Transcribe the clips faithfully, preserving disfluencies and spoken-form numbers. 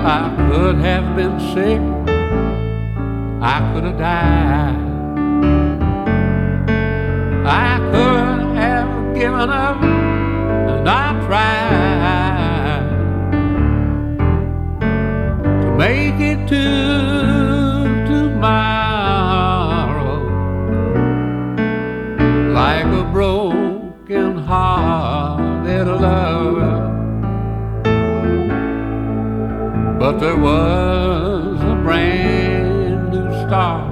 I could have been sick, I could have died, I could have given up and not tried to make it to tomorrow like a broken hearted lover. But there was a brand new start.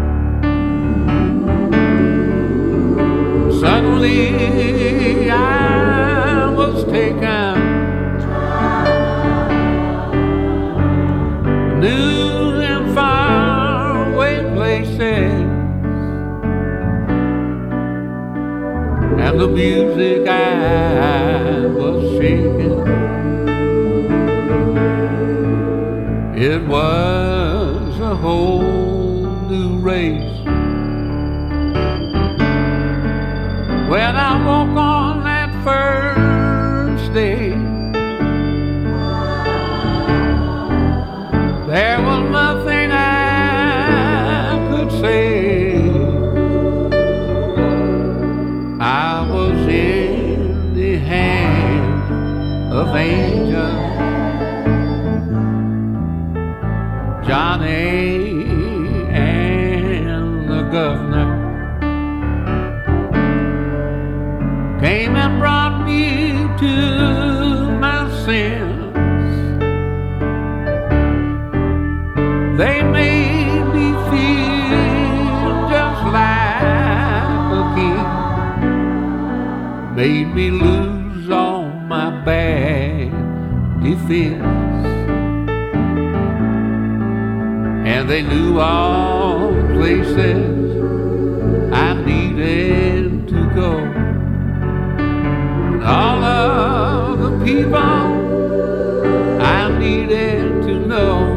Suddenly I was taken new and faraway places, and the music I was singing, it was a whole new race. When I woke on that first day, there was nothing I could say. I was in the hands of angels, Johnny and the governor came and brought me to my sense. They made me feel just like a king, made me lose all my bad defense, and they knew all the places I needed to go. All of the people I needed to know,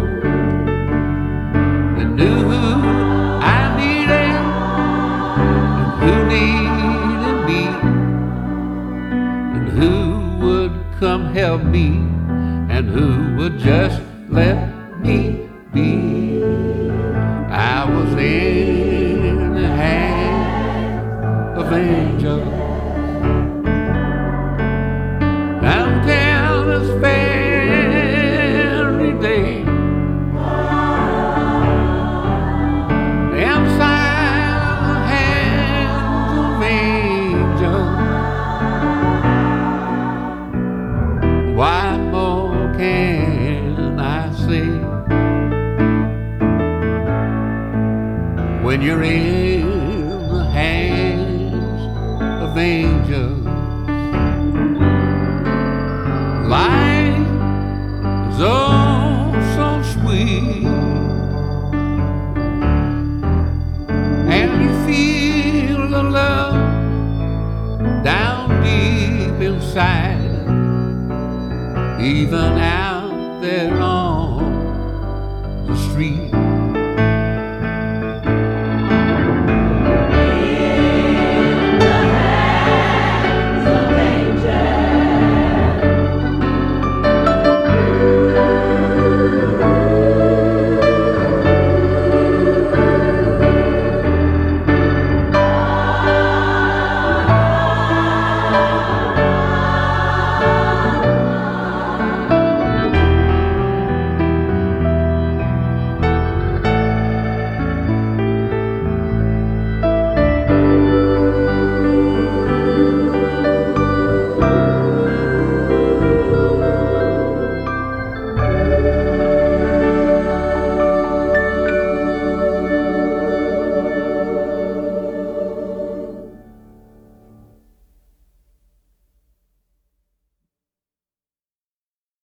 they knew who I needed and who needed me, and who would come help me, and who would just let me be. I was in the hands of angels. Until this very day, inside the hands of angels, what more can I say? When you're in the hands of angels, life is oh so sweet, and you feel the love down deep inside, even out there on the street.